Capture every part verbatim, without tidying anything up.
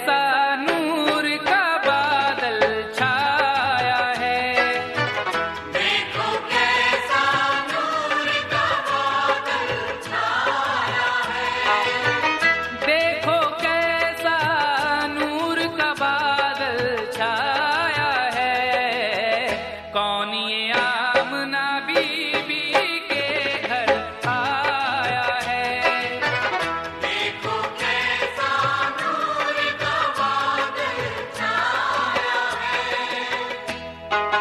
कैसा नूर का बादल छाया है। देखो कैसा नूर का बादल छाया है। देखो कैसा नूर का बादल छाया है। कौन ये आमना बीबी के घर आया है। देखो कैसा नूर का बादल छाया है।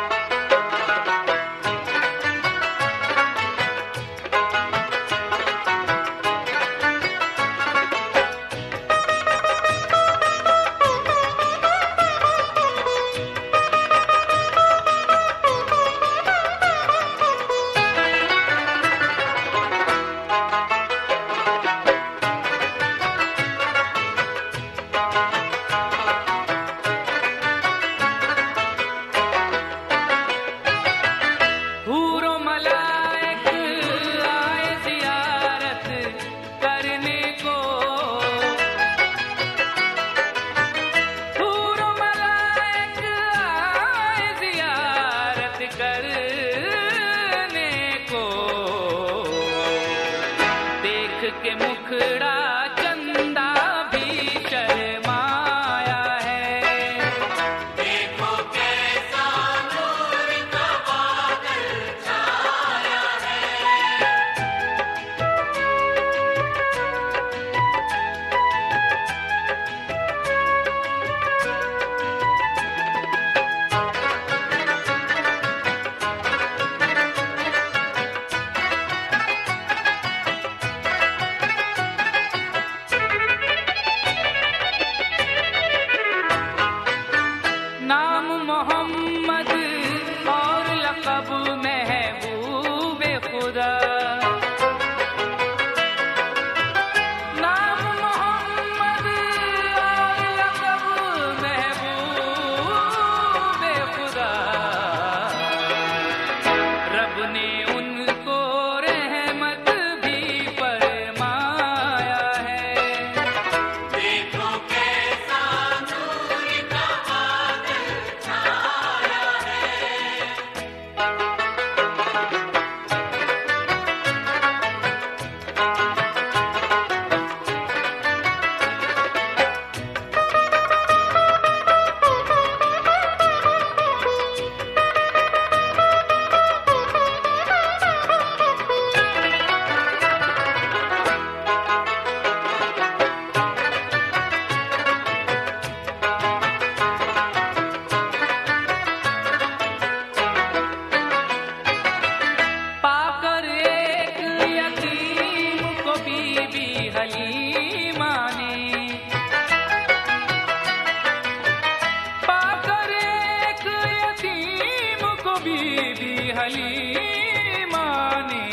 हूरो मलाइक आए ज़ियारत करने को। हूरो मलाइक आए ज़ियारत करने को। देख के मुखड़ा चंदा भी शर्माया है। देखो कैसा नूर का बादल छाया है। नाम मोहम्मद और लक़ब महबूब खुदा। नाम मोहम्मद और लक़ब महबूब खुदा। रब ने उनको रहमत भी फरमाया है। देखो कैसा नूर का बादल छाया है। पाकर एक यतीम को बीबी हलीमा ने। पाकर एक यतीम को बीबी हलीमा ने।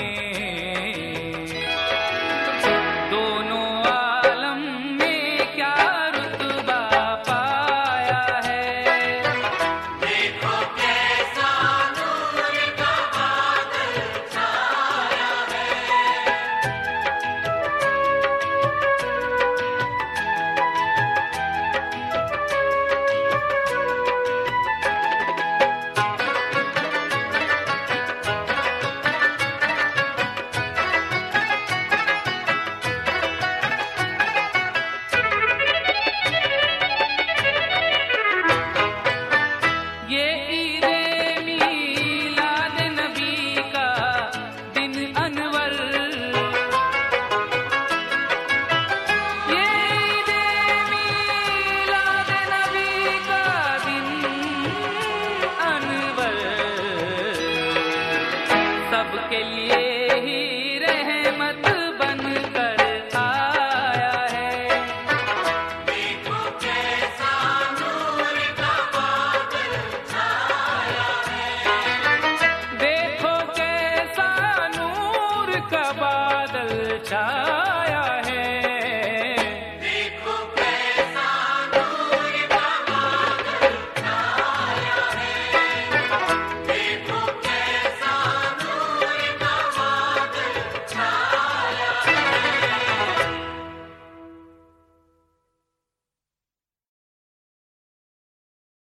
दोनों आलम में क्या रुतबा पाया है। देखो कैसा नूर का बादल छाया है। ये ईदे मीलाद नबी का दिन अनवर। ये ईदे मीलाद नबी का दिन अनवर। सबके लिए ही रहमत बनकर आया है। देखो कैसा नूर का बादल छाया है। देखो कैसा नूर का बादल छाया